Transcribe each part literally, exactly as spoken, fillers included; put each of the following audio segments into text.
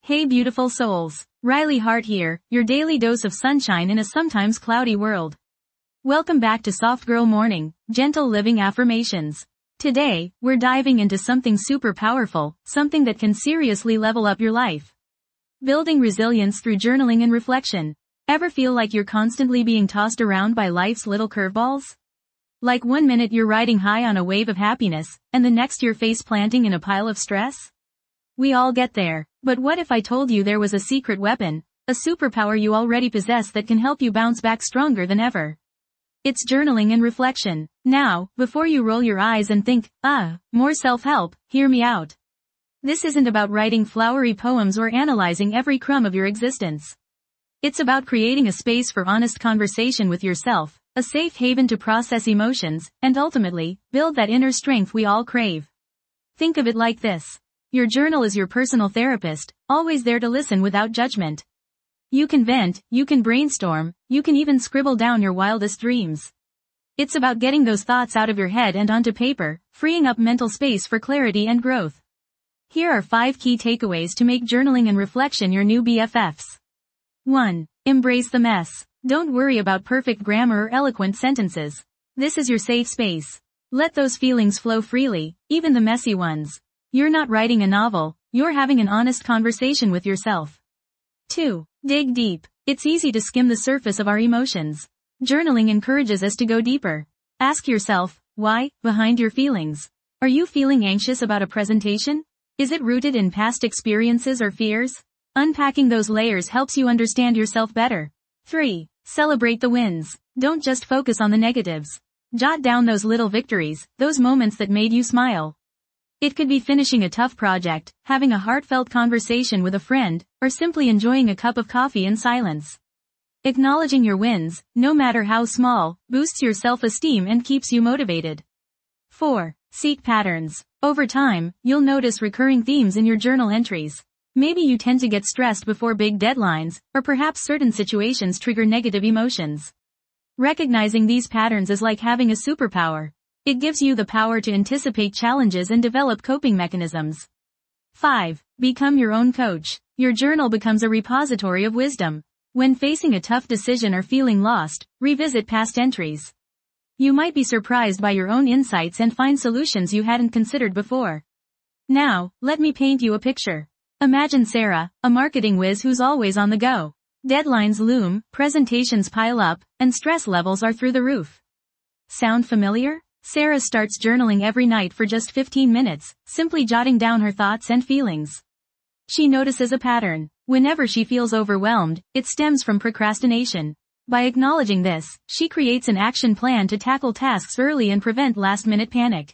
Hey beautiful souls, Riley Hart here, your daily dose of sunshine in a sometimes cloudy world. Welcome back to Soft Girl Morning, Gentle Living Affirmations. Today, we're diving into something super powerful, something that can seriously level up your life. Building resilience through journaling and reflection. Ever feel like you're constantly being tossed around by life's little curveballs? Like one minute you're riding high on a wave of happiness, and the next you're face planting in a pile of stress? We all get there, but what if I told you there was a secret weapon, a superpower you already possess that can help you bounce back stronger than ever? It's journaling and reflection. Now, before you roll your eyes and think, ah, more self-help, hear me out. This isn't about writing flowery poems or analyzing every crumb of your existence. It's about creating a space for honest conversation with yourself, a safe haven to process emotions, and ultimately, build that inner strength we all crave. Think of it like this. Your journal is your personal therapist, always there to listen without judgment. You can vent, you can brainstorm, you can even scribble down your wildest dreams. It's about getting those thoughts out of your head and onto paper, freeing up mental space for clarity and growth. Here are five key takeaways to make journaling and reflection your new B F Fs. one. Embrace the mess. Don't worry about perfect grammar or eloquent sentences. This is your safe space. Let those feelings flow freely, even the messy ones. You're not writing a novel, you're having an honest conversation with yourself. two. Dig deep. It's easy to skim the surface of our emotions. Journaling encourages us to go deeper. Ask yourself, why, behind your feelings. Are you feeling anxious about a presentation? Is it rooted in past experiences or fears? Unpacking those layers helps you understand yourself better. three. Celebrate the wins. Don't just focus on the negatives. Jot down those little victories, those moments that made you smile. It could be finishing a tough project, having a heartfelt conversation with a friend, or simply enjoying a cup of coffee in silence. Acknowledging your wins, no matter how small, boosts your self-esteem and keeps you motivated. four. Seek patterns. Over time, you'll notice recurring themes in your journal entries. Maybe you tend to get stressed before big deadlines, or perhaps certain situations trigger negative emotions. Recognizing these patterns is like having a superpower. It gives you the power to anticipate challenges and develop coping mechanisms. five. Become your own coach. Your journal becomes a repository of wisdom. When facing a tough decision or feeling lost, revisit past entries. You might be surprised by your own insights and find solutions you hadn't considered before. Now, let me paint you a picture. Imagine Sarah, a marketing whiz who's always on the go. Deadlines loom, presentations pile up, and stress levels are through the roof. Sound familiar? Sarah starts journaling every night for just fifteen minutes, simply jotting down her thoughts and feelings. She notices a pattern. Whenever she feels overwhelmed, it stems from procrastination. By acknowledging this, she creates an action plan to tackle tasks early and prevent last-minute panic.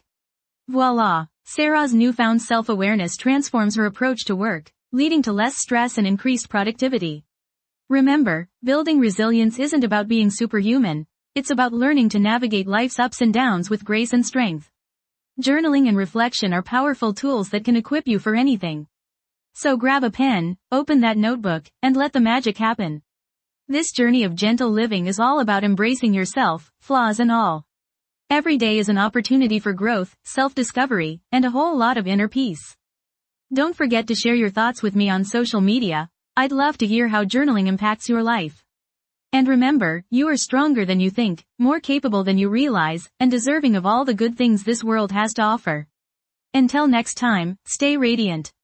Voila! Sarah's newfound self-awareness transforms her approach to work, leading to less stress and increased productivity. Remember, building resilience isn't about being superhuman. It's about learning to navigate life's ups and downs with grace and strength. Journaling and reflection are powerful tools that can equip you for anything. So grab a pen, open that notebook, and let the magic happen. This journey of gentle living is all about embracing yourself, flaws and all. Every day is an opportunity for growth, self-discovery, and a whole lot of inner peace. Don't forget to share your thoughts with me on social media. I'd love to hear how journaling impacts your life. And remember, you are stronger than you think, more capable than you realize, and deserving of all the good things this world has to offer. Until next time, stay radiant.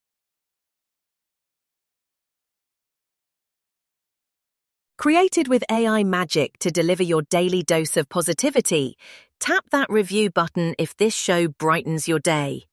Created with A I magic to deliver your daily dose of positivity, tap that review button if this show brightens your day.